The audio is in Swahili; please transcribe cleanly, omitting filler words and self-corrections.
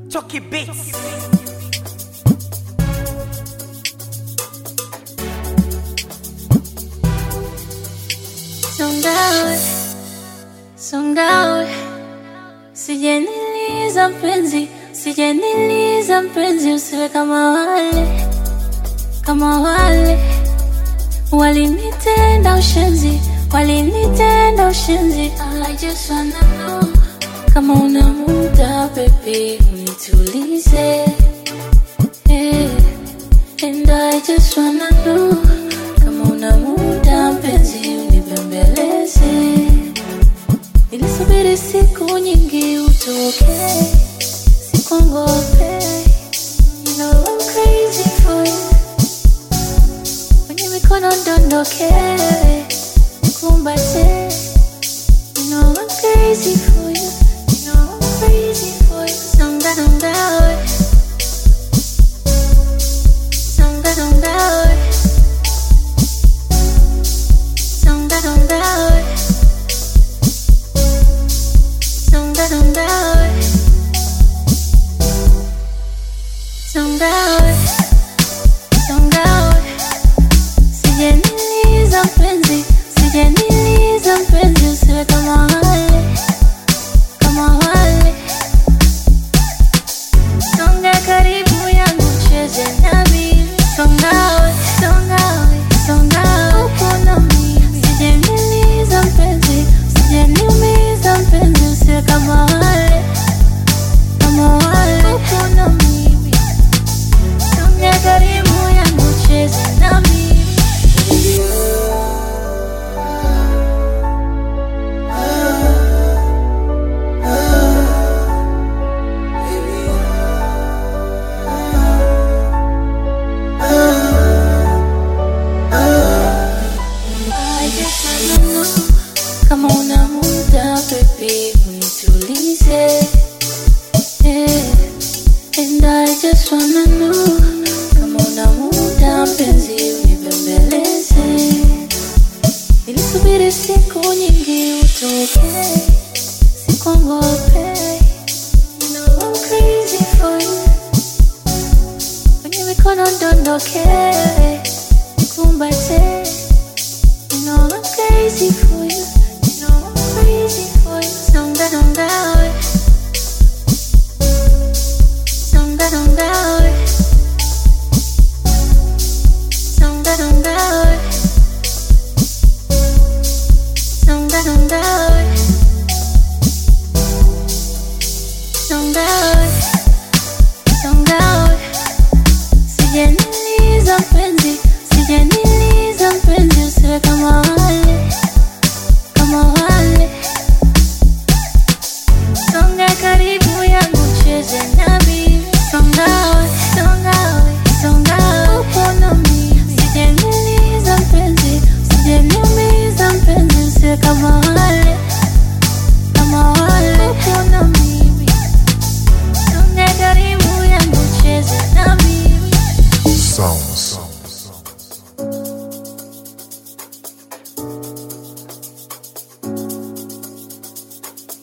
Chucky Beats. Songawe, sijeniliza mpenzi, usiwe kama wale walinitenda ushenzi. I just wanna know kama una muda baby, unitulize. And I just wanna know kama una muda mpenzi, unibembeleze. Nilisubiri siku nyingi utoke, sikuogope. You know I'm crazy for you. Kwenye mikono ndondoke, nikumbate. You know I'm crazy for you. You know I'm crazy for you. Songa we. Songa we. Songa we. Songa we. Sijeniliza mpenzi, usiwe kama wale. Songa karibu yangu, cheze nami. Songa we. Uko na mimi. Sijeniliza mpenzi, sijeniumiza mpenzi, usiwe kama wale. Uko na mimi. Songa karibu yangu, cheze nami. Kama una muda baby, unitulize. And I just wanna know kama una muda mpenzi, unibembeleze. Nilisubiri siku nyingi utoke, sikuogope. You know I'm crazy for you. Kwenye mikono ndondoke, nikumbate. You know I'm crazy for you.